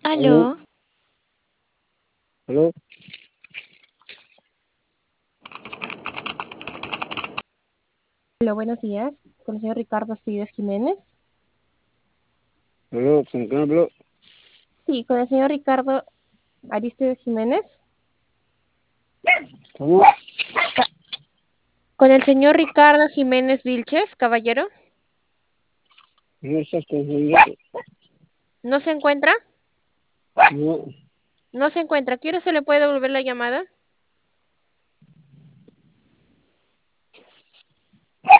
Aló, Aló, aló, Hola, buenos días. Con el señor Ricardo Estives Jiménez. aló, ¿con quién habló? Sí, con el señor Ricardo Aristides Jiménez. ¿Cómo? Con el señor Ricardo Jiménez Vilches, caballero. No estás confundido. ¿No se encuentra? No, No se encuentra. ¿Quiere se le puede devolver la llamada?